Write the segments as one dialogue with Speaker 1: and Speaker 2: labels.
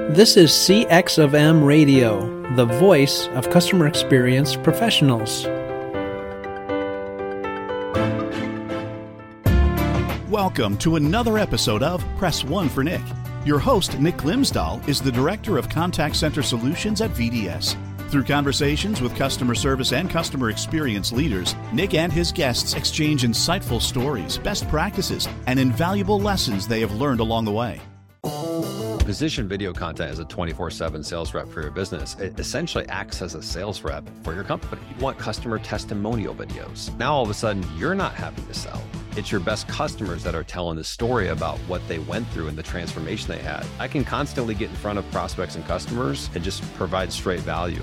Speaker 1: This is CX of M Radio, the voice of customer experience professionals.
Speaker 2: Welcome to another episode of Press One for Nick. Your host, Nick Glimsdahl, is the Director of Contact Center Solutions at VDS. Through conversations with customer service and customer experience leaders, Nick and his guests exchange insightful stories, best practices, and invaluable lessons they have learned along the way.
Speaker 3: Position video content as a 24/7 sales rep for your business. It essentially acts as a sales rep for your company. You want customer testimonial videos. Now all of a sudden, you're not having to sell. It's your best customers that are telling the story about what they went through and the transformation they had. I can constantly get in front of prospects and customers and just provide straight value.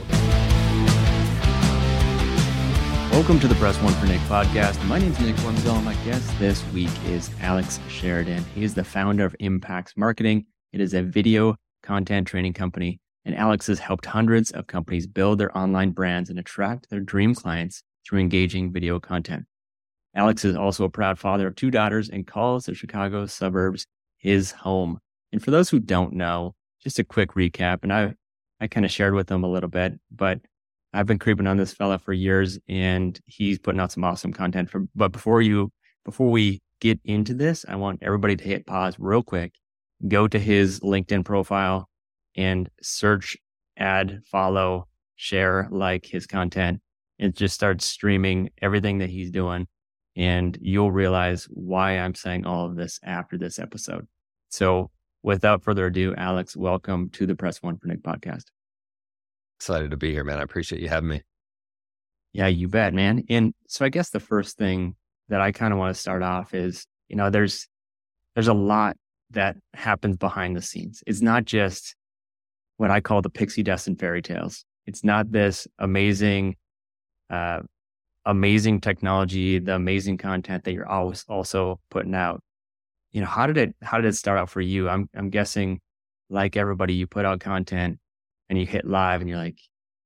Speaker 4: Welcome to the Press One for Nick podcast. My name is Nick Glimsdahl. My guest this week is Alex Sheridan. He is the founder of Impacts Marketing. It is a video content training company, and Alex has helped hundreds of companies build their online brands and attract their dream clients through engaging video content. Alex is also a proud father of two daughters and calls the Chicago suburbs his home. And for those who don't know, just a quick recap, and I kind of shared with them a little bit, but I've been creeping on this fella for years, and he's putting out some awesome content. But before we get into this, I want everybody to hit pause real quick. Go to his LinkedIn profile and search, add, follow, share, like his content, and just start streaming everything that he's doing. And you'll realize why I'm saying all of this after this episode. So without further ado, Alex, welcome to the Press One for Nick podcast.
Speaker 3: Excited to be here, man. I appreciate you having me.
Speaker 4: Yeah, you bet, man. And so I guess the first thing that I kind of want to start off is, there's a lot that happens behind the scenes. It's not just what I call the pixie dust and fairy tales. It's not this amazing technology, the amazing content that you're always also putting out. How did it start out for you? I'm guessing, like everybody, you put out content and you hit live and you're like,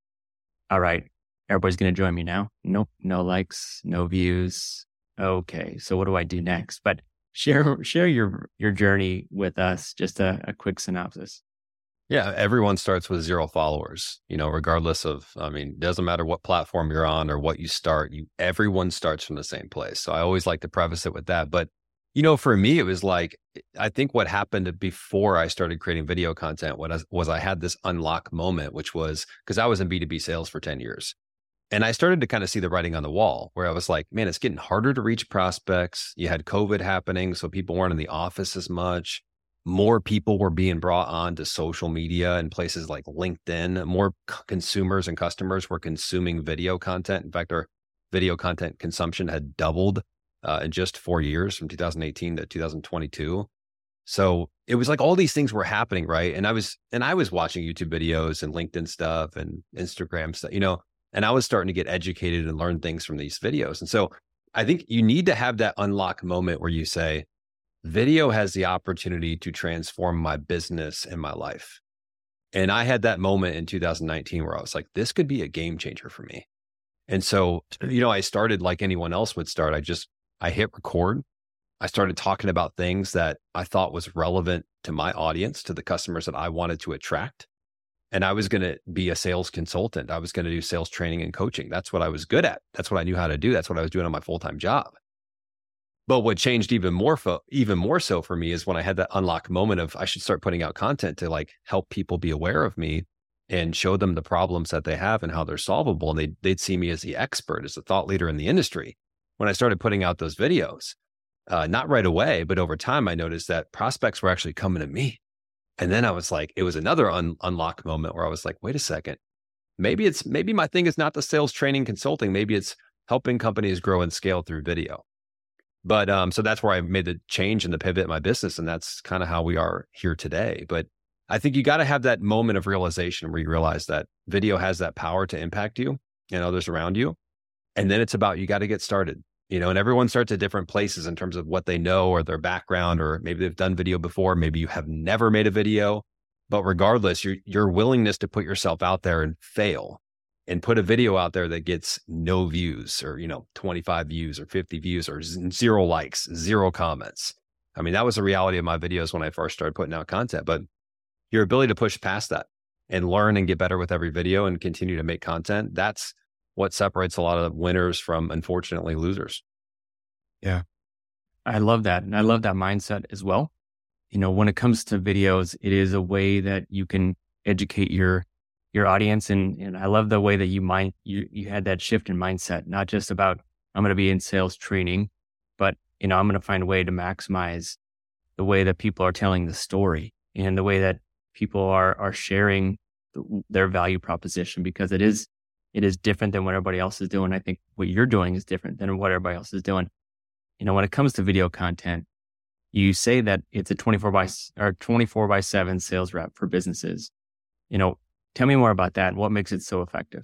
Speaker 4: all right, everybody's going to join me now. Nope, no likes, no views. Okay, so what do I do next? But share your journey with us, just a quick synopsis.
Speaker 3: Yeah, everyone starts with 0 followers, regardless of, doesn't matter what platform you're on or what you start, everyone starts from the same place. So I always like to preface it with that. But, for me, it was like, I think what happened before I started creating video content was I had this unlock moment, which was because I was in B2B sales for 10 years. And I started to kind of see the writing on the wall where I was like, man, it's getting harder to reach prospects. You had COVID happening, so people weren't in the office as much. More people were being brought on to social media and places like LinkedIn. More consumers and customers were consuming video content. In fact, our video content consumption had doubled in just 4 years, from 2018 to 2022. So it was like all these things were happening, right? And I was watching YouTube videos and LinkedIn stuff and Instagram stuff, and I was starting to get educated and learn things from these videos. And so I think you need to have that unlock moment where you say, video has the opportunity to transform my business and my life. And I had that moment in 2019 where I was like, this could be a game changer for me. And so, I started like anyone else would start. I hit record. I started talking about things that I thought was relevant to my audience, to the customers that I wanted to attract. And I was going to be a sales consultant. I was going to do sales training and coaching. That's what I was good at. That's what I knew how to do. That's what I was doing on my full-time job. But what changed even more so for me is when I had that unlock moment of I should start putting out content to like help people be aware of me and show them the problems that they have and how they're solvable. And they'd see me as the expert, as a thought leader in the industry. When I started putting out those videos, not right away, but over time, I noticed that prospects were actually coming to me. And then I was like, it was another unlock moment where I was like, wait a second, maybe my thing is not the sales training consulting. Maybe it's helping companies grow and scale through video. But so that's where I made the change and the pivot in my business. And that's kind of how we are here today. But I think you got to have that moment of realization where you realize that video has that power to impact you and others around you. And then it's about, you got to get started. And everyone starts at different places in terms of what they know or their background, or maybe they've done video before. Maybe you have never made a video, but regardless, your willingness to put yourself out there and fail and put a video out there that gets no views or, 25 views or 50 views or 0 likes, 0 comments. I mean, that was the reality of my videos when I first started putting out content. But your ability to push past that and learn and get better with every video and continue to make content, that's what separates a lot of winners from, unfortunately, losers.
Speaker 4: Yeah. I love that. And I love that mindset as well. When it comes to videos, it is a way that you can educate your audience. And I love the way that you had that shift in mindset, not just about, I'm going to be in sales training, but, I'm going to find a way to maximize the way that people are telling the story and the way that people are sharing their value proposition, because it is different than what everybody else is doing. I think what you're doing is different than what everybody else is doing. When it comes to video content, you say that it's a 24/7 sales rep for businesses. Tell me more about that and what makes it so effective.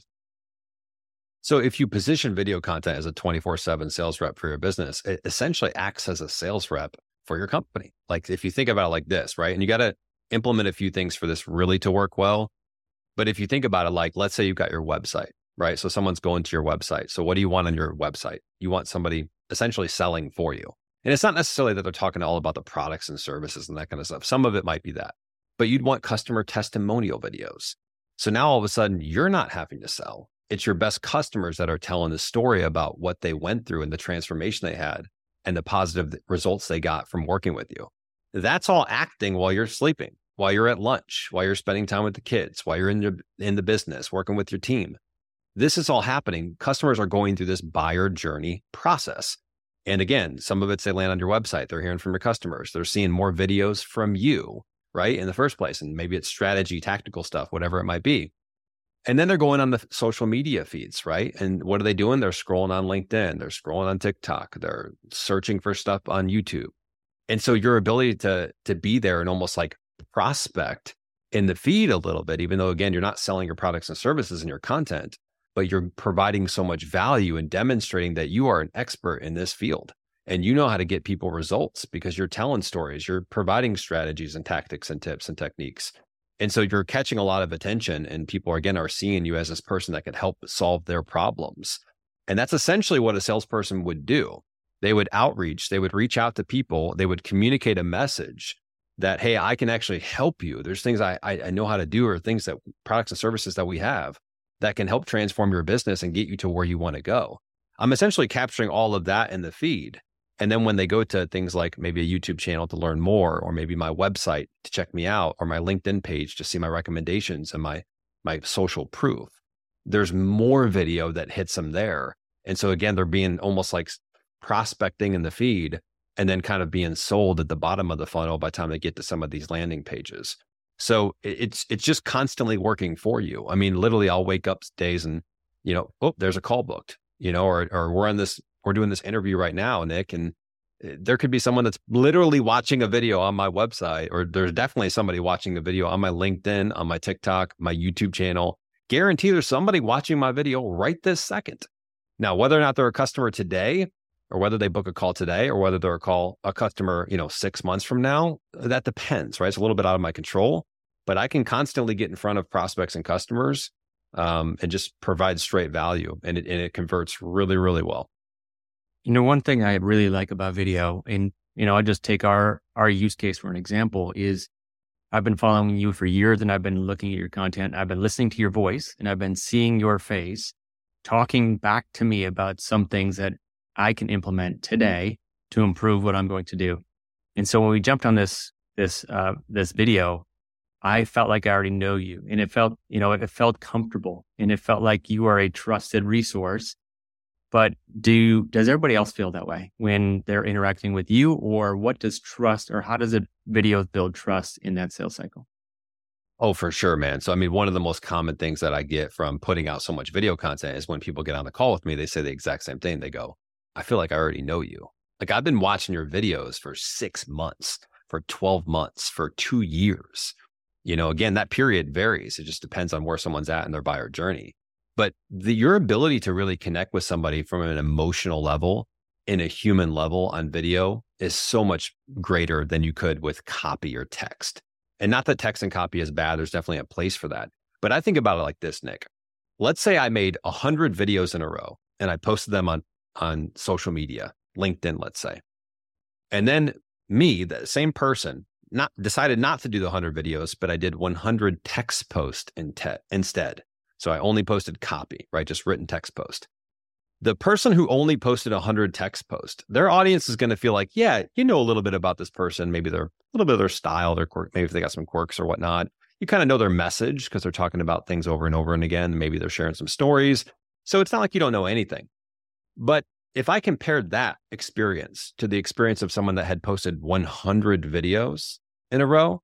Speaker 3: So if you position video content as a 24/7 sales rep for your business, it essentially acts as a sales rep for your company. Like if you think about it like this, right? And you got to implement a few things for this really to work well. But if you think about it, like, let's say you've got your website, right? So someone's going to your website. So what do you want on your website? You want somebody essentially selling for you. And it's not necessarily that they're talking all about the products and services and that kind of stuff. Some of it might be that, but you'd want customer testimonial videos. So now all of a sudden you're not having to sell. It's your best customers that are telling the story about what they went through and the transformation they had and the positive results they got from working with you. That's all acting while you're sleeping, while you're at lunch, while you're spending time with the kids, while you're in the business, working with your team. This is all happening. Customers are going through this buyer journey process. And again, some of it's they land on your website. They're hearing from your customers. They're seeing more videos from you, right? In the first place. And maybe it's strategy, tactical stuff, whatever it might be. And then they're going on the social media feeds, right? And what are they doing? They're scrolling on LinkedIn. They're scrolling on TikTok. They're searching for stuff on YouTube. And so your ability to be there and almost like prospect in the feed a little bit, even though, again, you're not selling your products and services and your content, but you're providing so much value and demonstrating that you are an expert in this field and you know how to get people results because you're telling stories, you're providing strategies and tactics and tips and techniques. And so you're catching a lot of attention and people, again, are seeing you as this person that could help solve their problems. And that's essentially what a salesperson would do. They would outreach, they would reach out to people, they would communicate a message that, hey, I can actually help you. There's things I know how to do, or things that products and services that we have that can help transform your business and get you to where you want to go. I'm essentially capturing all of that in the feed. And then when they go to things like maybe a YouTube channel to learn more, or maybe my website to check me out, or my LinkedIn page to see my recommendations and my social proof, there's more video that hits them there. And so again, they're being almost like prospecting in the feed and then kind of being sold at the bottom of the funnel by the time they get to some of these landing pages. So it's just constantly working for you. I mean, literally I'll wake up days and, there's a call booked, or we're doing this interview right now, Nick, and there could be someone that's literally watching a video on my website, or there's definitely somebody watching a video on my LinkedIn, on my TikTok, my YouTube channel. Guarantee there's somebody watching my video right this second. Now, whether or not they're a customer today, or whether they book a call today, or whether they're a customer, 6 months from now, that depends, right? It's a little bit out of my control, but I can constantly get in front of prospects and customers and just provide straight value. And it converts really, really well.
Speaker 4: One thing I really like about video, and, I just take our use case for an example, is I've been following you for years and I've been looking at your content. I've been listening to your voice and I've been seeing your face talking back to me about some things that I can implement today to improve what I'm going to do. And so when we jumped on this video, I felt like I already know you, and it felt comfortable, and it felt like you are a trusted resource. But does everybody else feel that way when they're interacting with you, or what does trust, or how does it videos build trust in that sales cycle?
Speaker 3: Oh, for sure, man. So, I mean, one of the most common things that I get from putting out so much video content is when people get on the call with me, they say the exact same thing. They go, I feel like I already know you. Like, I've been watching your videos for 6 months, for 12 months, for 2 years. Again, that period varies. It just depends on where someone's at in their buyer journey. But your ability to really connect with somebody from an emotional level, in a human level on video, is so much greater than you could with copy or text. And not that text and copy is bad. There's definitely a place for that. But I think about it like this, Nick. Let's say I made 100 videos in a row and I posted them on social media, LinkedIn, let's say. And then me, the same person, decided not to do the 100 videos, but I did 100 text posts instead. So I only posted copy, right? Just written text post. The person who only posted 100 text posts, their audience is going to feel like, yeah, you know a little bit about this person, maybe a little bit of their style, their quirk, maybe if they got some quirks or whatnot. You kind of know their message because they're talking about things over and over and again. Maybe they're sharing some stories. So it's not like you don't know anything. But if I compared that experience to the experience of someone that had posted 100 videos in a row,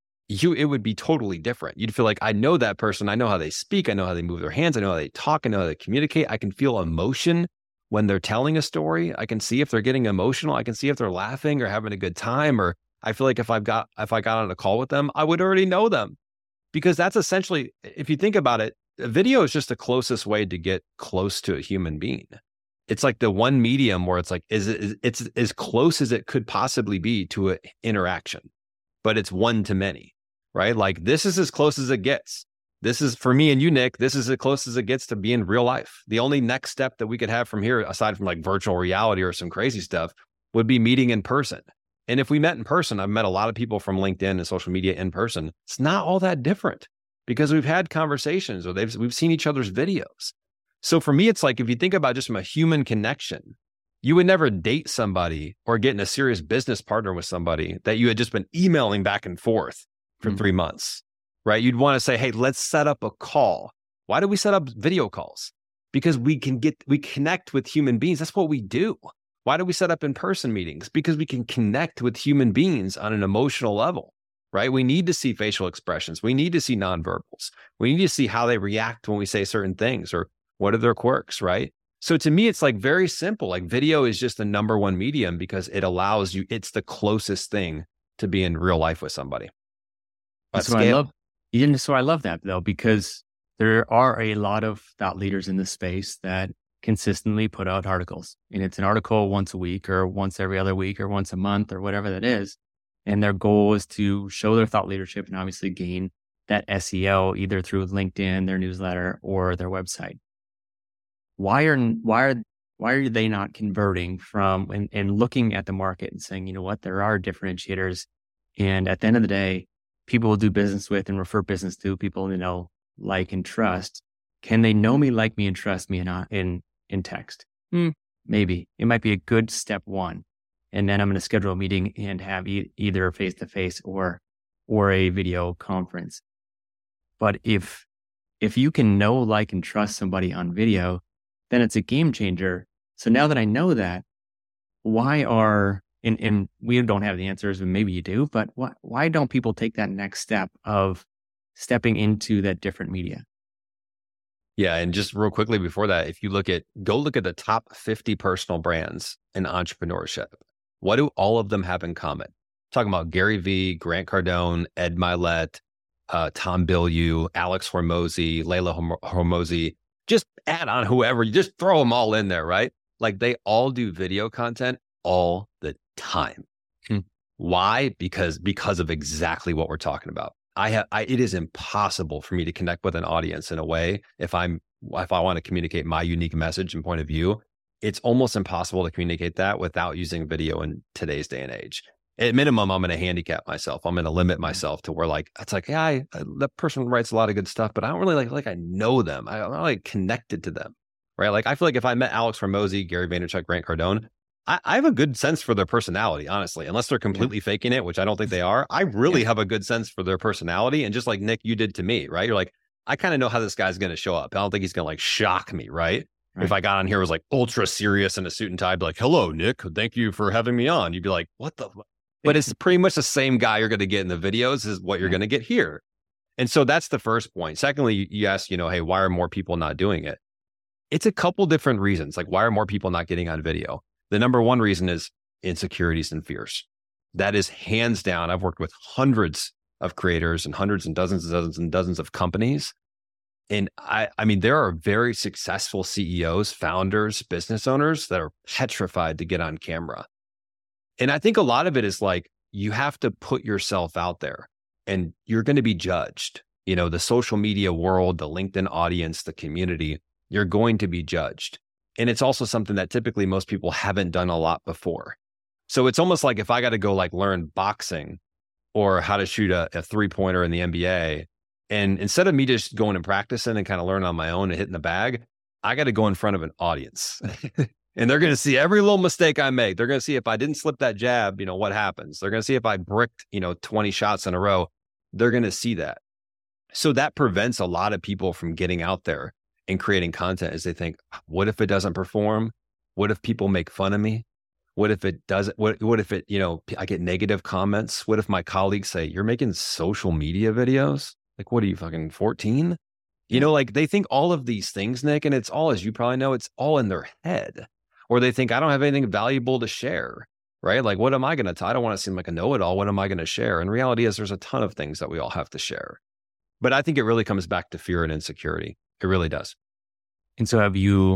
Speaker 3: it would be totally different. You'd feel like, I know that person. I know how they speak. I know how they move their hands. I know how they talk. I know how they communicate. I can feel emotion when they're telling a story. I can see if they're getting emotional. I can see if they're laughing or having a good time. Or I feel like if I got on a call with them, I would already know them. Because that's essentially, if you think about it, a video is just the closest way to get close to a human being. It's like the one medium where it's like, it's as close as it could possibly be to an interaction, but it's one to many, right? Like this is as close as it gets. This is for me and you, Nick, this is as close as it gets to being real life. The only next step that we could have from here, aside from like virtual reality or some crazy stuff, would be meeting in person. And if we met in person, I've met a lot of people from LinkedIn and social media in person. It's not all that different because we've had conversations or we've seen each other's videos. So for me, it's like, if you think about just from a human connection, you would never date somebody or get in a serious business partner with somebody that you had just been emailing back and forth for 3 months, right? You'd want to say, hey, let's set up a call. Why do we set up video calls? Because we connect with human beings. That's what we do. Why do we set up in-person meetings? Because we can connect with human beings on an emotional level, right? We need to see facial expressions. We need to see nonverbals. We need to see how they react when we say certain things or what are their quirks, right? So to me, it's like very simple. Like video is just the number one medium because it allows you, it's the closest thing to be in real life with somebody.
Speaker 4: So I love that though, because there are a lot of thought leaders in this space that consistently put out articles, and it's an article once a week or once every other week or once a month or whatever that is. And their goal is to show their thought leadership and obviously gain that SEO either through LinkedIn, their newsletter, or their website. Why are they not converting from and looking at the market and saying, you know what, there are differentiators. And at the end of the day, people will do business with and refer business to people, you know, like and trust. Can they know me, like me, and trust me in text? Maybe. It might be a good step one. And then I'm going to schedule a meeting and have either face-to-face or a video conference. But if you can know, like, and trust somebody on video, then it's a game changer. So now that I know that, and we don't have the answers, and maybe you do, but why don't people take that next step of stepping into that different media?
Speaker 3: Yeah. And just real quickly before that, if you go look at the top 50 personal brands in entrepreneurship, what do all of them have in common? Talking about Gary Vee, Grant Cardone, Ed Mylett, Tom Bilyeu, Alex Hormozi, Layla Hormozi, just add on whoever, you just throw them all in there, right? Like they all do video content all the time. Why? Because of exactly what we're talking about. It is impossible for me to connect with an audience in a way if I want to communicate my unique message and point of view. It's almost impossible to communicate that without using video in today's day and age. At minimum, I'm going to handicap myself. I'm going to limit myself to where like, it's like, yeah, that person writes a lot of good stuff, but I don't really like I know them. I'm not like connected to them, right? Like I feel like if I met Alex Hormozi, Gary Vaynerchuk, Grant Cardone, I have a good sense for their personality, honestly, unless they're completely faking it, which I don't think they are. I really have a good sense for their personality. And just like Nick, you did to me, right? You're like, I kind of know how this guy's going to show up. I don't think he's going to like shock me, right? If I got on here, was like ultra serious in a suit and tie, I'd be like, hello, Nick, thank you for having me on. You'd be like, what the? But it's pretty much the same guy you're going to get in the videos is what you're going to get here. And so that's the first point. Secondly, you asked, hey, why are more people not doing it? It's a couple different reasons. Like, why are more people not getting on video? The number one reason is insecurities and fears. That is hands down. I've worked with hundreds of creators and hundreds and dozens of companies. And I mean, there are very successful CEOs, founders, business owners that are petrified to get on camera. And I think a lot of it is like, you have to put yourself out there and you're going to be judged. The social media world, the LinkedIn audience, the community, you're going to be judged. And it's also something that typically most people haven't done a lot before. So it's almost like if I got to go like learn boxing or how to shoot a 3-pointer in the NBA. And instead of me just going and practicing and kind of learning on my own and hitting the bag, I got to go in front of an audience and they're going to see every little mistake I make. They're going to see if I didn't slip that jab, what happens. They're going to see if I bricked, 20 shots in a row. They're going to see that. So that prevents a lot of people from getting out there and creating content, as they think, what if it doesn't perform? What if people make fun of me? What if it doesn't? What if it, I get negative comments? What if my colleagues say, you're making social media videos? Like, what are you, fucking 14? They think all of these things, Nick, and it's all, as you probably know, it's all in their head. Or they think, I don't have anything valuable to share, right? Like, what am I going to, I don't want to seem like a know-it-all. What am I going to share? And reality is there's a ton of things that we all have to share. But I think it really comes back to fear and insecurity. It really does.
Speaker 4: And so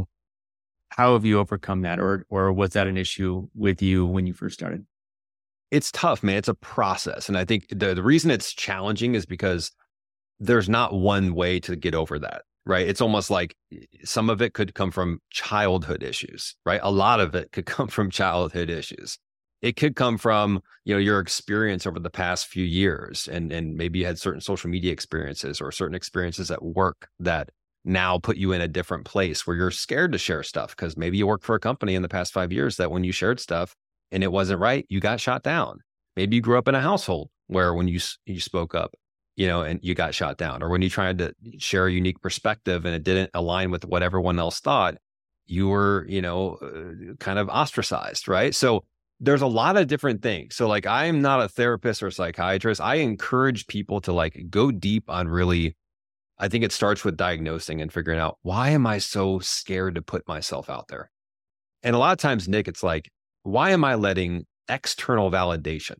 Speaker 4: how have you overcome that? Or was that an issue with you when you first started?
Speaker 3: It's tough, man. It's a process. And I think the reason it's challenging is because there's not one way to get over that, right? It's almost like some of it could come from childhood issues, right? A lot of it could come from childhood issues. It could come from, your experience over the past few years, and maybe you had certain social media experiences or certain experiences at work that now put you in a different place where you're scared to share stuff because maybe you worked for a company in the past 5 years that when you shared stuff and it wasn't right, you got shot down. Maybe you grew up in a household where when you spoke up, and you got shot down, or when you tried to share a unique perspective and it didn't align with what everyone else thought, you were, kind of ostracized, right? So there's a lot of different things. So like, I'm not a therapist or a psychiatrist. I encourage people to go deep on really, I think it starts with diagnosing and figuring out, why am I so scared to put myself out there? And a lot of times, Nick, it's like, why am I letting external validation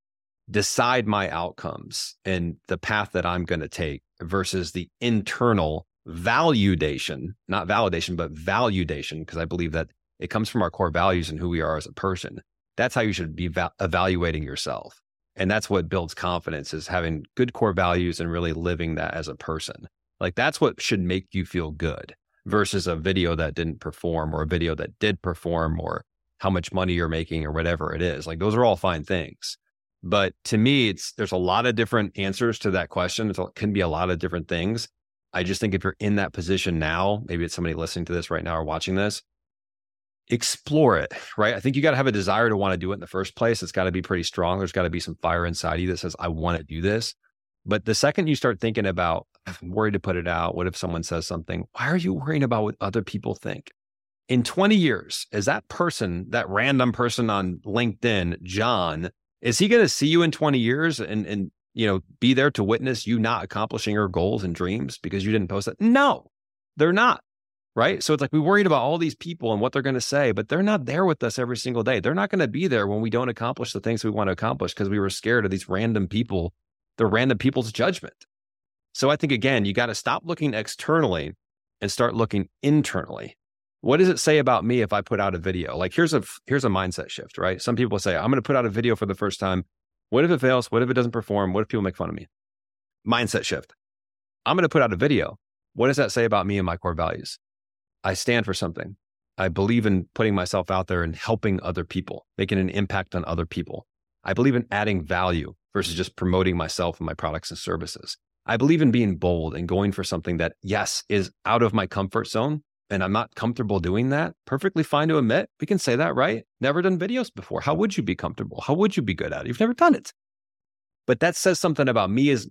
Speaker 3: decide my outcomes and the path that I'm going to take versus the internal validation, not validation, but validation, because I believe that it comes from our core values and who we are as a person. That's how you should be evaluating yourself. And that's what builds confidence, is having good core values and really living that as a person. Like, that's what should make you feel good versus a video that didn't perform or a video that did perform or how much money you're making or whatever it is. Like, those are all fine things. But to me, there's a lot of different answers to that question. It can be a lot of different things. I just think if you're in that position now, maybe it's somebody listening to this right now or watching this, explore it, right? I think you got to have a desire to want to do it in the first place. It's got to be pretty strong. There's got to be some fire inside you that says, I want to do this. But the second you start thinking about, I'm worried to put it out, what if someone says something? Why are you worrying about what other people think? In 20 years, is that person, that random person on LinkedIn, John, is he going to see you in 20 years and be there to witness you not accomplishing your goals and dreams because you didn't post it? No, they're not. Right. So it's like, we worried about all these people and what they're going to say, but they're not there with us every single day. They're not going to be there when we don't accomplish the things we want to accomplish because we were scared of these random people, the random people's judgment. So I think, again, you got to stop looking externally and start looking internally. What does it say about me if I put out a video? Like, here's a mindset shift, right? Some people say, I'm going to put out a video for the first time. What if it fails? What if it doesn't perform? What if people make fun of me? Mindset shift. I'm going to put out a video. What does that say about me and my core values? I stand for something. I believe in putting myself out there and helping other people, making an impact on other people. I believe in adding value versus just promoting myself and my products and services. I believe in being bold and going for something that, yes, is out of my comfort zone, and I'm not comfortable doing that. Perfectly fine to admit. We can say that, right? Never done videos before. How would you be comfortable? How would you be good at it? You've never done it. But that says something about me as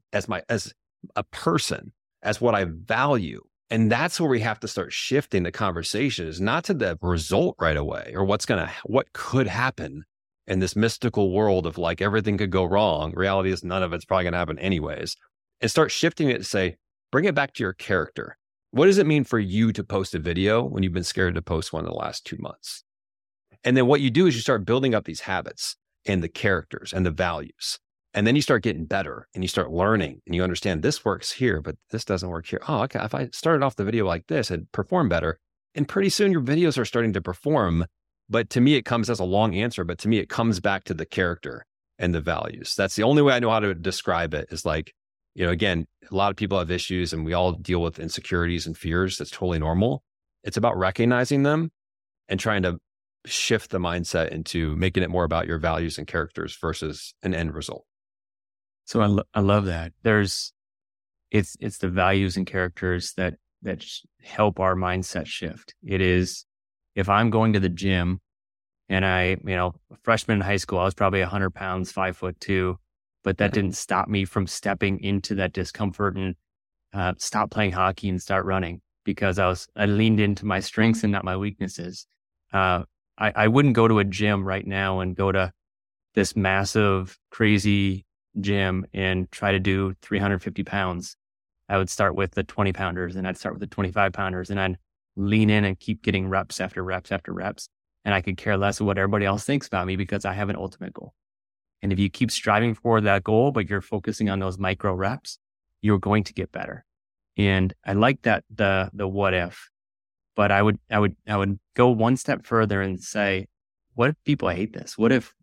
Speaker 3: a person, as what I value. And that's where we have to start shifting the conversation, is not to the result right away or what could happen in this mystical world of like everything could go wrong. Reality is none of it's probably going to happen anyways. And start shifting it to say, bring it back to your character. What does it mean for you to post a video when you've been scared to post one in the last 2 months? And then what you do is you start building up these habits and the characters and the values. And then you start getting better and you start learning and you understand this works here, but this doesn't work here. Oh, okay. If I started off the video like this, it'd perform better. And pretty soon your videos are starting to perform. But to me, it comes as a long answer, but to me, it comes back to the character and the values. That's the only way I know how to describe it, is like, again, a lot of people have issues and we all deal with insecurities and fears. That's totally normal. It's about recognizing them and trying to shift the mindset into making it more about your values and characters versus an end result.
Speaker 4: So I love that. It's the values and characters that help our mindset shift. It is, if I'm going to the gym and a freshman in high school, I was probably 100 pounds, 5'2", but that didn't stop me from stepping into that discomfort and stop playing hockey and start running, because I leaned into my strengths and not my weaknesses. I wouldn't go to a gym right now and go to this massive, crazy gym and try to do 350 pounds. I would start with the 20 pounders, and I'd start with the 25 pounders, and I'd lean in and keep getting reps after reps after reps. And I could care less of what everybody else thinks about me, because I have an ultimate goal. And if you keep striving for that goal, but you're focusing on those micro reps, you're going to get better. And I like that, the what if, but I would go one step further and say, what if people hate this? What if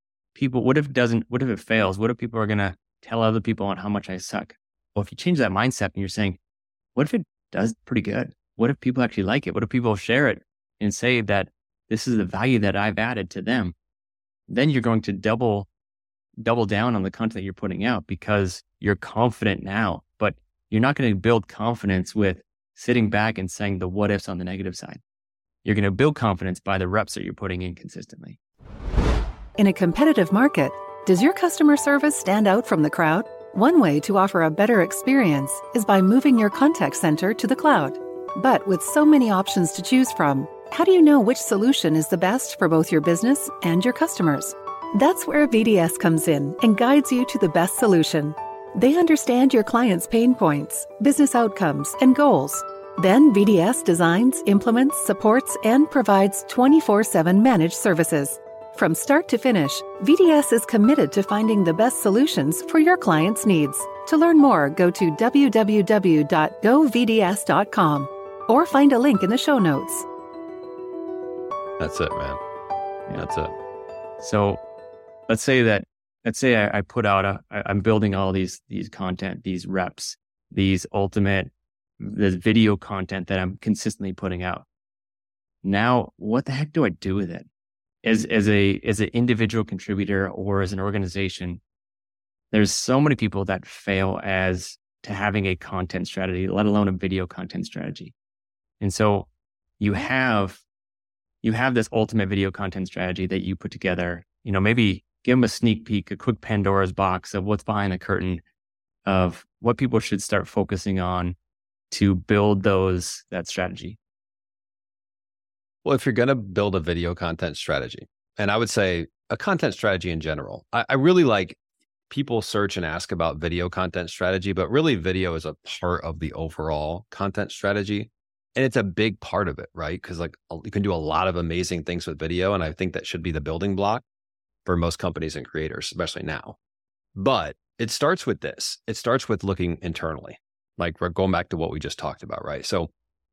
Speaker 4: it fails? What if people are going to tell other people on how much I suck? Well, if you change that mindset and you're saying, what if it does pretty good? What if people actually like it? What if people share it and say that this is the value that I've added to them? Then you're going to double down on the content you're putting out, because you're confident now. But you're not going to build confidence with sitting back and saying the what ifs on the negative side. You're going to build confidence by the reps that you're putting in consistently.
Speaker 5: In a competitive market, does your customer service stand out from the crowd? One way to offer a better experience is by moving your contact center to the cloud. But with so many options to choose from, how do you know which solution is the best for both your business and your customers? That's where VDS comes in and guides you to the best solution. They understand your clients' pain points, business outcomes, and goals. Then VDS designs, implements, supports, and provides 24/7 managed services. From start to finish, VDS is committed to finding the best solutions for your clients' needs. To learn more, go to www.govds.com or find a link in the show notes.
Speaker 3: That's it, man. That's it.
Speaker 4: So let's say I put out I'm building all these content, these reps, this video content that I'm consistently putting out. Now, what the heck do I do with it? As an individual contributor or as an organization, there's so many people that fail as to having a content strategy, let alone a video content strategy. And so you have this ultimate video content strategy that you put together. Maybe give them a sneak peek, a quick Pandora's box of what's behind the curtain of what people should start focusing on to build that strategy.
Speaker 3: Well, if you're going to build a video content strategy, and I would say a content strategy in general, I really like people search and ask about video content strategy, but really video is a part of the overall content strategy. And it's a big part of it, right? Because you can do a lot of amazing things with video. And I think that should be the building block for most companies and creators, especially now. But it starts with this. It starts with looking internally. Like we're going back to what we just talked about, right? So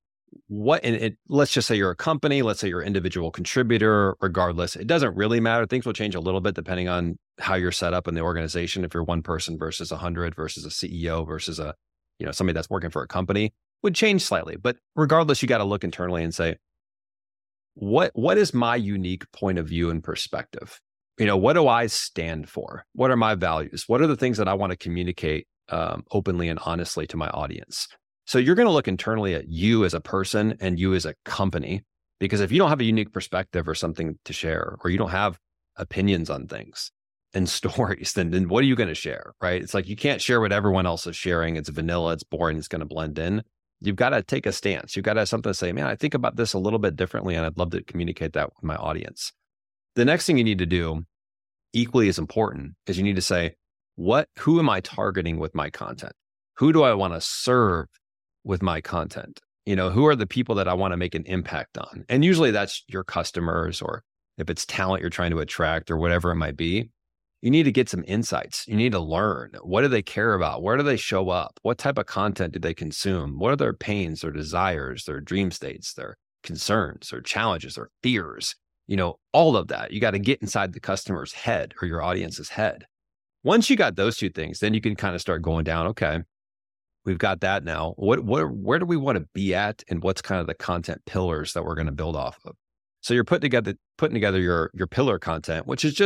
Speaker 3: let's just say you're a company, let's say you're an individual contributor, regardless, it doesn't really matter. Things will change a little bit depending on how you're set up in the organization. If you're one person versus 100 versus a CEO versus somebody that's working for a company, would change slightly. But regardless, you got to look internally and say, what is my unique point of view and perspective? What do I stand for? What are my values? What are the things that I want to communicate openly and honestly to my audience? So you're going to look internally at you as a person and you as a company, because if you don't have a unique perspective or something to share, or you don't have opinions on things and stories, then what are you going to share, right? It's like you can't share what everyone else is sharing. It's vanilla, it's boring, it's going to blend in. You've got to take a stance. You've got to have something to say, man, I think about this a little bit differently, and I'd love to communicate that with my audience. The next thing you need to do, equally as important, is you need to say, who am I targeting with my content? Who do I want to serve with my content? Who are the people that I want to make an impact on? And usually that's your customers, or if it's talent you're trying to attract or whatever it might be. You need to get some insights. You need to learn. What do they care about? Where do they show up? What type of content do they consume? What are their pains, their desires, their dream states, their concerns, their challenges, their fears? All of that. You got to get inside the customer's head or your audience's head. Once you got those two things, then you can kind of start going down, okay, we've got that now. Where do we want to be at, and what's kind of the content pillars that we're going to build off of? So you're putting together your pillar content, which is just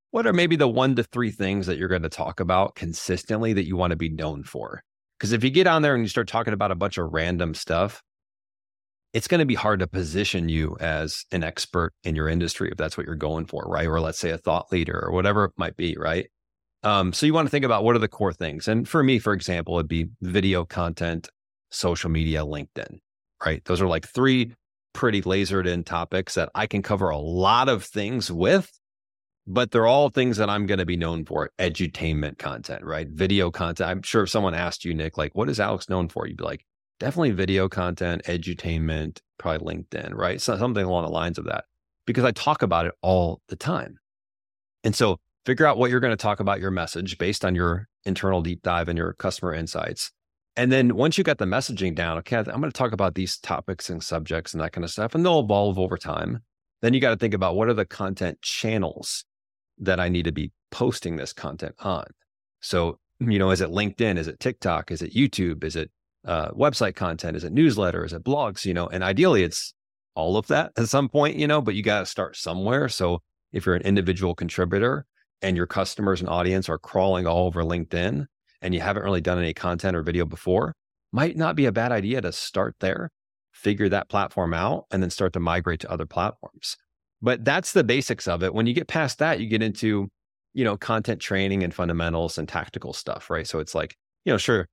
Speaker 3: what are maybe the 1 to 3 things that you're going to talk about consistently that you want to be known for? Because if you get on there and you start talking about a bunch of random stuff, it's going to be hard to position you as an expert in your industry if that's what you're going for, right? Or let's say a thought leader or whatever it might be, right? So you want to think about what are the core things. And for me, for example, it'd be video content, social media, LinkedIn, right? Those are like 3 pretty lasered in topics that I can cover a lot of things with, but they're all things that I'm going to be known for. Edutainment content, right? Video content. I'm sure if someone asked you, Nick, like, what is Alex known for? You'd be like, definitely video content, edutainment, probably LinkedIn, right? So something along the lines of that, because I talk about it all the time. And so figure out what you're going to talk about your message based on your internal deep dive and your customer insights. And then once you got the messaging down, okay, I'm going to talk about these topics and subjects and that kind of stuff, and they'll evolve over time. Then you got to think about what are the content channels that I need to be posting this content on. So, is it LinkedIn? Is it TikTok? Is it YouTube? Is it website content? Is it newsletter? Is it blogs? And ideally it's all of that at some point, but you got to start somewhere. So if you're an individual contributor and your customers and audience are crawling all over LinkedIn and you haven't really done any content or video before, might not be a bad idea to start there, figure that platform out, and then start to migrate to other platforms. But that's the basics of it. When you get past that, you get into, content training and fundamentals and tactical stuff, right? So it's like, sure,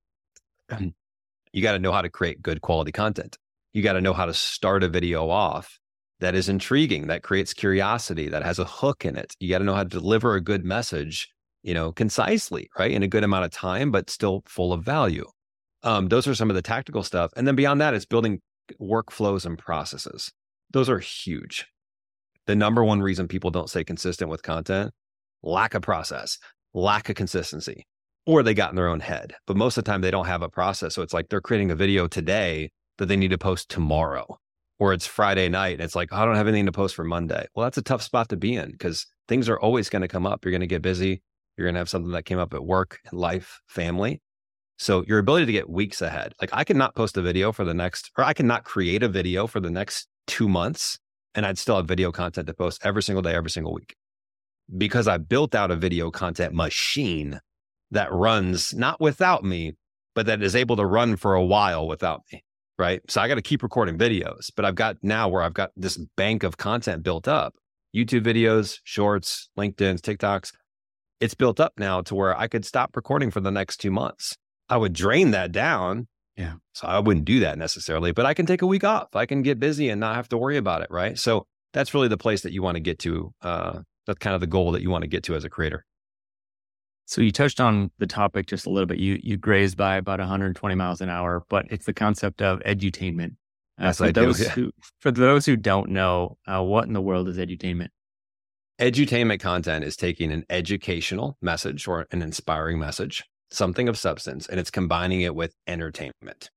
Speaker 3: you got to know how to create good quality content. You got to know how to start a video off that is intriguing, that creates curiosity, that has a hook in it. You got to know how to deliver a good message, concisely, right? In a good amount of time, but still full of value. Those are some of the tactical stuff. And then beyond that, it's building workflows and processes. Those are huge. The number one reason people don't stay consistent with content, lack of process, lack of consistency, or they got in their own head. But most of the time they don't have a process. So it's like they're creating a video today that they need to post tomorrow, or it's Friday night and it's like, I don't have anything to post for Monday. Well, that's a tough spot to be in because things are always going to come up. You're going to get busy. You're going to have something that came up at work, life, family. So your ability to get weeks ahead, like I could not post a video for the next, or I could not create a video for the next 2 months. And I'd still have video content to post every single day, every single week, because I built out a video content machine that runs not without me, but that is able to run for a while without me, right? So I got to keep recording videos, but I've got this bank of content built up, YouTube videos, shorts, LinkedIn, TikToks. It's built up now to where I could stop recording for the next 2 months. I would drain that down.
Speaker 4: Yeah.
Speaker 3: So I wouldn't do that necessarily, but I can take a week off. I can get busy and not have to worry about it, right? So that's really the place that you want to get to. That's kind of the goal that you want to get to as a creator.
Speaker 4: So you touched on the topic just a little bit. You grazed by about 120 miles an hour, but it's the concept of edutainment.
Speaker 3: Yes,
Speaker 4: For those who don't know, what in the world is edutainment?
Speaker 3: Edutainment content is taking an educational message or an inspiring message, something of substance, and it's combining it with entertainment.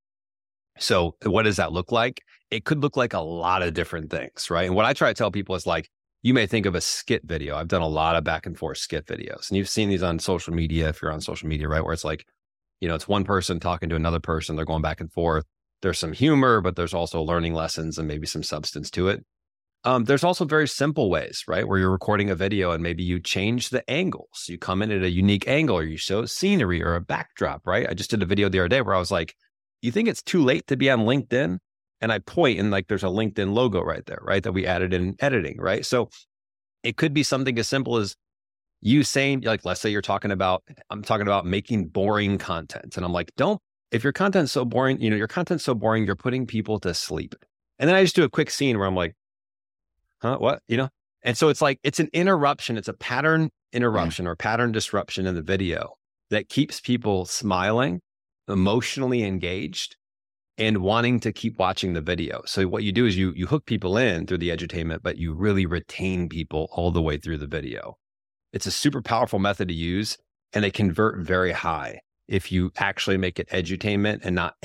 Speaker 3: So what does that look like? It could look like a lot of different things, right? And what I try to tell people is like, you may think of a skit video. I've done a lot of back and forth skit videos, and you've seen these on social media if you're on social media, right? Where it's like, it's one person talking to another person. They're going back and forth. There's some humor, but there's also learning lessons and maybe some substance to it. There's also very simple ways, right? Where you're recording a video and maybe you change the angles. You come in at a unique angle or you show scenery or a backdrop, right? I just did a video the other day where I was like, you think it's too late to be on LinkedIn? And I point and like, there's a LinkedIn logo right there, right? That we added in editing, right? So it could be something as simple as you saying, like, let's say I'm talking about making boring content. And I'm like, if your content's so boring, your content's so boring, you're putting people to sleep. And then I just do a quick scene where I'm like, huh, what, And so it's like, it's an interruption. It's a pattern interruption or pattern disruption in the video that keeps people smiling, emotionally engaged, and wanting to keep watching the video. So what you do is you hook people in through the edutainment, but you really retain people all the way through the video. It's a super powerful method to use, and they convert very high if you actually make it edutainment and not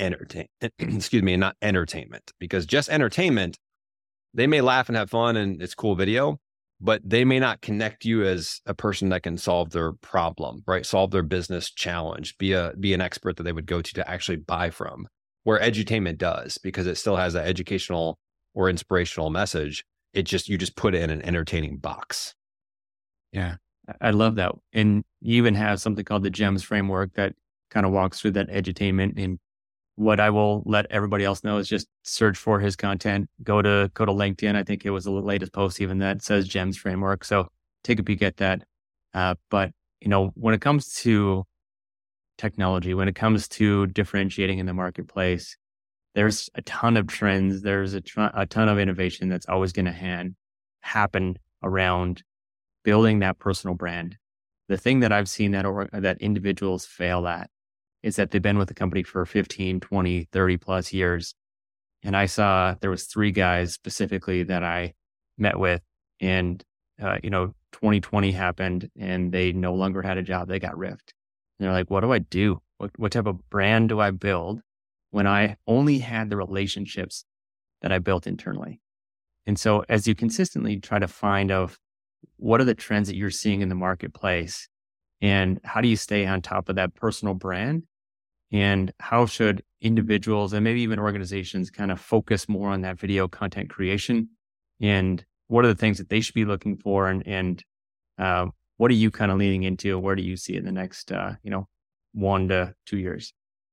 Speaker 3: not entertainment. Because just entertainment, they may laugh and have fun and it's cool video, but they may not connect you as a person that can solve their problem, right? Solve their business challenge, be an expert that they would go to actually buy from. Where edutainment does, because it still has that educational or inspirational message. You just put it in an entertaining box.
Speaker 4: Yeah. I love that. And you even have something called the GEMS framework that kind of walks through that edutainment. And what I will let everybody else know is just search for his content. Go to LinkedIn. I think it was the latest post even that says GEMS framework. So take a peek at that. But when it comes to technology, when it comes to differentiating in the marketplace, there's a ton of trends. There's a ton of innovation that's always going to happen around building that personal brand. The thing that I've seen that individuals fail at is that they've been with the company for 15, 20, 30 plus years. And I saw there was 3 guys specifically that I met with, and 2020 happened and they no longer had a job. They got riffed. And they're like, what do I do? What type of brand do I build when I only had the relationships that I built internally? And so as you consistently try to find what are the trends that you're seeing in the marketplace, and how do you stay on top of that personal brand, and how should individuals and maybe even organizations kind of focus more on that video content creation, and what are the things that they should be looking for, and what are you kind of leaning into? Where do you see it in the next 1 to 2 years?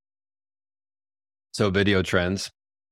Speaker 3: So video trends.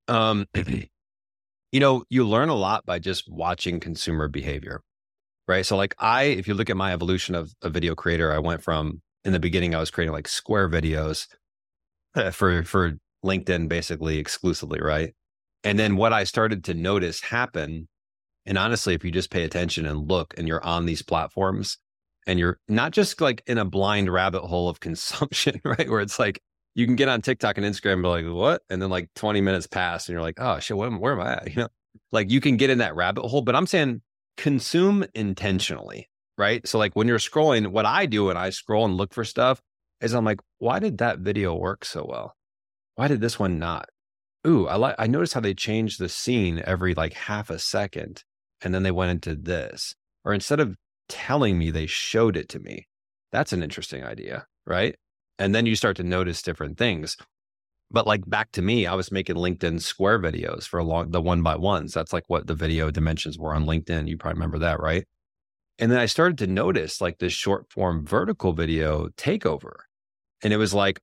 Speaker 3: You learn a lot by just watching consumer behavior, right? So if you look at my evolution of a video creator, I went from, in the beginning, I was creating like square videos for LinkedIn, basically exclusively, right? And then what I started to notice happen, and honestly, if you just pay attention and look, and you're on these platforms, and you're not just like in a blind rabbit hole of consumption, right? Where it's like, you can get on TikTok and Instagram and be like, what? And then like 20 minutes pass and you're like, oh shit, where am I at? Like you can get in that rabbit hole, but I'm saying consume intentionally, right? So like when you're scrolling, what I do when I scroll and look for stuff is I'm like, why did that video work so well? Why did this one not? Ooh, I noticed how they changed the scene every like half a second. And then they went into this, or instead of telling me, they showed it to me. That's an interesting idea, right? And then you start to notice different things. But like back to me, I was making LinkedIn Square videos for the 1x1s. That's like what the video dimensions were on LinkedIn. You probably remember that, right? And then I started to notice like this short form vertical video takeover. And it was like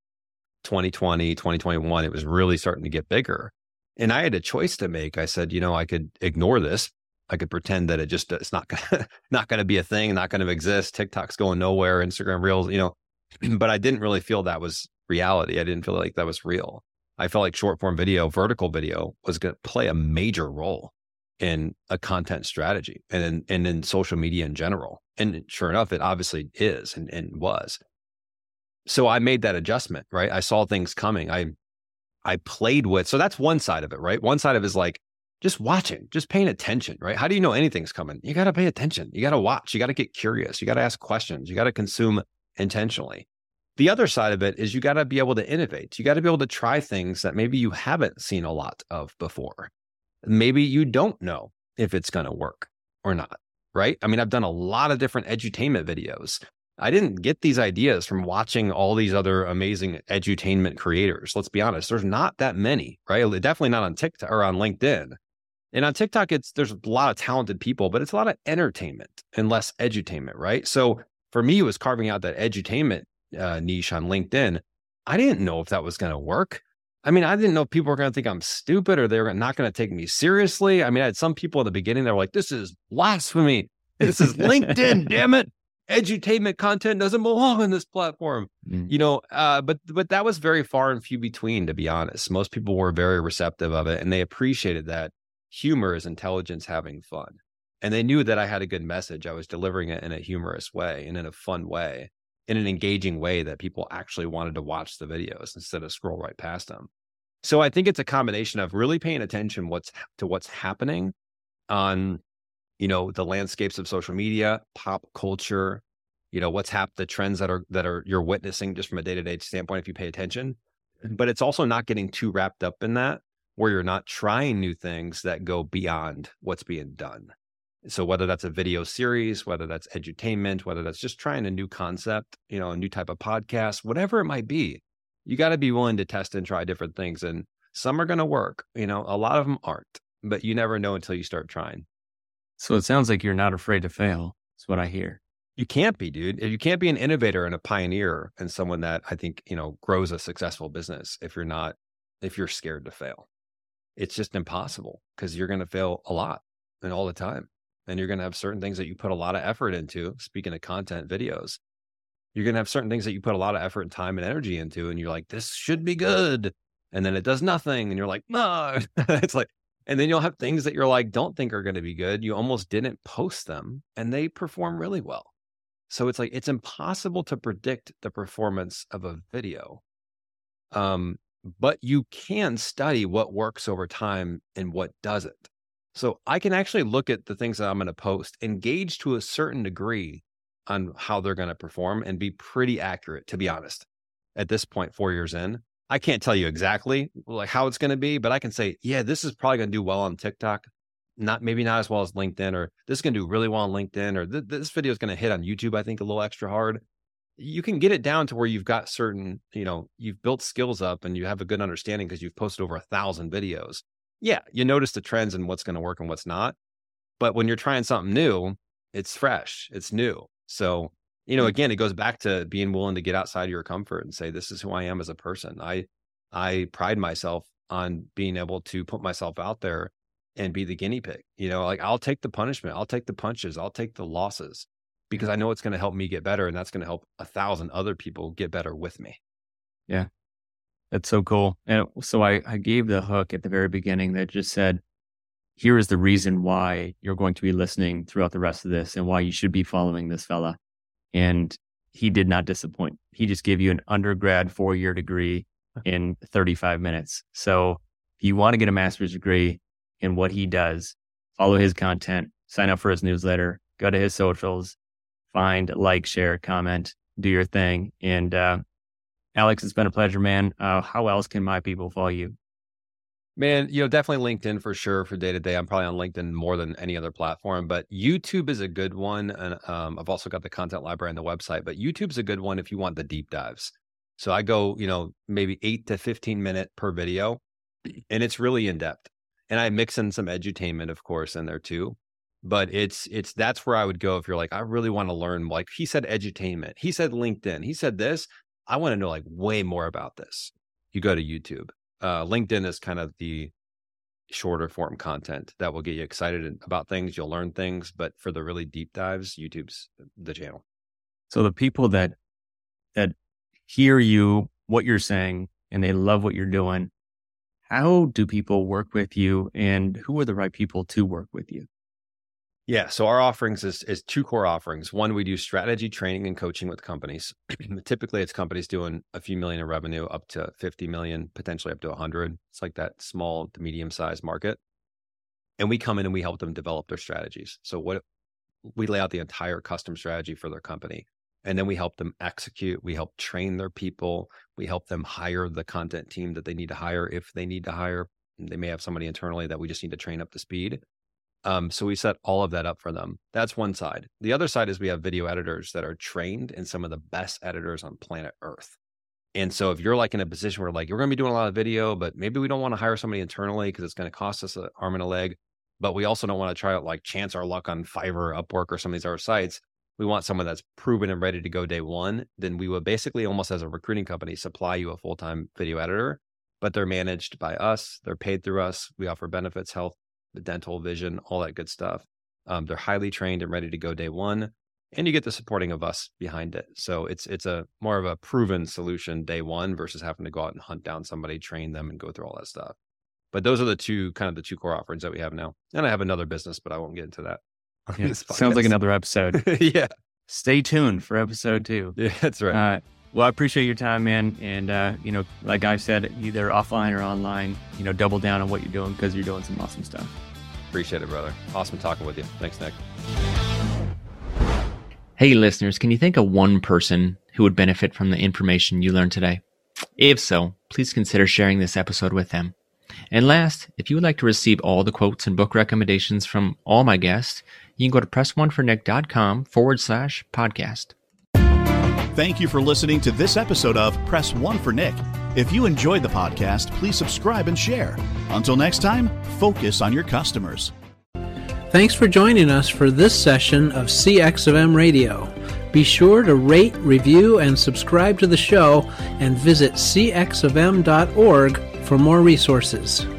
Speaker 3: 2020, 2021, it was really starting to get bigger. And I had a choice to make. I said, I could ignore this. I could pretend that it's not going to be a thing, not going to exist. TikTok's going nowhere, Instagram Reels, but I didn't really feel that was reality. I didn't feel like that was real. I felt like short form video, vertical video was going to play a major role in a content strategy and in social media in general. And sure enough, it obviously is and was. So I made that adjustment, right? I saw things coming. I played with, so that's one side of it, right? One side of it is like just watching, just paying attention, right? How do you know anything's coming? You got to pay attention. You got to watch. You got to get curious. You got to ask questions. You got to consume intentionally. The other side of it is you got to be able to innovate. You got to be able to try things that maybe you haven't seen a lot of before. Maybe you don't know if it's going to work or not, right? I mean, I've done a lot of different edutainment videos. I didn't get these ideas from watching all these other amazing edutainment creators. Let's be honest, there's not that many, right? Definitely not on TikTok or on LinkedIn. And on TikTok, there's a lot of talented people, but it's a lot of entertainment and less edutainment, right? So for me, it was carving out that edutainment niche on LinkedIn. I didn't know if that was going to work. I mean, I didn't know if people were going to think I'm stupid or they were not going to take me seriously. I mean, I had some people at the beginning that were like, this is blasphemy. This is LinkedIn, damn it. Edutainment content doesn't belong on this platform, but that was very far and few between, to be honest. Most people were very receptive of it and they appreciated that humor is intelligence having fun. And they knew that I had a good message. I was delivering it in a humorous way and in a fun way, in an engaging way that people actually wanted to watch the videos instead of scroll right past them. So I think it's a combination of really paying attention to what's happening on, the landscapes of social media, pop culture, the trends that are you're witnessing just from a day-to-day standpoint if you pay attention. But it's also not getting too wrapped up in that, where you're not trying new things that go beyond what's being done. So whether that's a video series, whether that's edutainment, whether that's just trying a new concept, a new type of podcast, whatever it might be, you got to be willing to test and try different things. And some are going to work, a lot of them aren't, but you never know until you start trying.
Speaker 4: So it sounds like you're not afraid to fail. That's what I hear.
Speaker 3: You can't be, dude. You can't be an innovator and a pioneer and someone that I think, grows a successful business if you're scared to fail. It's just impossible because you're going to fail a lot and all the time. And you're going to have certain things that you put a lot of effort into. Speaking of content videos, you're going to have certain things that you put a lot of effort and time and energy into. And you're like, this should be good. And then it does nothing. And you're like, no, it's like, and then you'll have things that you're like, don't think are going to be good. You almost didn't post them and they perform really well. So it's like, it's impossible to predict the performance of a video. But you can study what works over time and what doesn't. So I can actually look at the things that I'm going to post, engage to a certain degree on how they're going to perform and be pretty accurate, to be honest. At this point, 4 years in, I can't tell you exactly like how it's going to be, but I can say, yeah, this is probably going to do well on TikTok. Maybe not as well as LinkedIn, or this is going to do really well on LinkedIn, or this video is going to hit on YouTube, I think, a little extra hard. You can get it down to where you've got certain, you've built skills up and you have a good understanding because you've posted over 1,000 videos. Yeah, you notice the trends and what's going to work and what's not. But when you're trying something new, it's fresh, it's new. So, again, it goes back to being willing to get outside of your comfort and say, this is who I am as a person. I pride myself on being able to put myself out there and be the guinea pig. Like I'll take the punishment, I'll take the punches, I'll take the losses because I know it's going to help me get better. And that's going to help 1,000 other people get better with me.
Speaker 4: Yeah. That's so cool. And so I gave the hook at the very beginning that just said, here is the reason why you're going to be listening throughout the rest of this and why you should be following this fella. And he did not disappoint. He just gave you an undergrad 4-year degree in 35 minutes. So if you want to get a master's degree in what he does, follow his content, sign up for his newsletter, go to his socials, find, like, share, comment, do your thing. And Alex, it's been a pleasure, man. How else can my people follow you?
Speaker 3: Man, definitely LinkedIn for sure for day to day. I'm probably on LinkedIn more than any other platform, but YouTube is a good one. And I've also got the content library on the website, but YouTube's a good one if you want the deep dives. So I go, maybe 8 to 15 minute per video, and it's really in depth. And I mix in some edutainment, of course, in there too. But that's where I would go if you're like, I really want to learn. Like he said, edutainment. He said LinkedIn. He said this. I want to know like way more about this. You go to YouTube. LinkedIn is kind of the shorter form content that will get you excited about things. You'll learn things, but for the really deep dives, YouTube's the channel.
Speaker 4: So the people that hear you, what you're saying, and they love what you're doing, how do people work with you and who are the right people to work with you?
Speaker 3: Yeah. So our offerings is 2 core offerings. One, we do strategy training and coaching with companies. Typically it's companies doing a few million in revenue up to 50 million, potentially up to 100. It's like that small to medium sized market. And we come in and we help them develop their strategies. So we lay out the entire custom strategy for their company. And then we help them execute. We help train their people. We help them hire the content team that they need to hire if they need to hire. They may have somebody internally that we just need to train up to speed. So we set all of that up for them. That's one side. The other side is we have video editors that are trained and some of the best editors on planet Earth. And so if you're like in a position where like, we're going to be doing a lot of video, but maybe we don't want to hire somebody internally because it's going to cost us an arm and a leg, but we also don't want to try to like chance our luck on Fiverr, Upwork, or some of these other sites. We want someone that's proven and ready to go day one. Then we would basically almost as a recruiting company, supply you a full-time video editor, but they're managed by us. They're paid through us. We offer benefits, health, the dental, vision, all that good stuff. They're highly trained and ready to go day one, and you get the supporting of us behind it. So it's a more of a proven solution day one versus having to go out and hunt down somebody, train them, and go through all that stuff. But those are the two core offerings that we have now. And I have another business, but I won't get into that.
Speaker 4: Yeah, sounds like another episode.
Speaker 3: Yeah.
Speaker 4: Stay tuned for episode 2.
Speaker 3: Yeah, that's right.
Speaker 4: Well, I appreciate your time, man. And, like I said, either offline or online, double down on what you're doing because you're doing some awesome stuff.
Speaker 3: Appreciate it, brother. Awesome talking with you. Thanks, Nick.
Speaker 4: Hey, listeners, can you think of one person who would benefit from the information you learned today? If so, please consider sharing this episode with them. And last, if you would like to receive all the quotes and book recommendations from all my guests, you can go to pressonefornick.com/podcast.
Speaker 2: Thank you for listening to this episode of Press One for Nick. If you enjoyed the podcast, please subscribe and share. Until next time, focus on your customers.
Speaker 1: Thanks for joining us for this session of CX of M Radio. Be sure to rate, review, and subscribe to the show, and visit cxofm.org for more resources.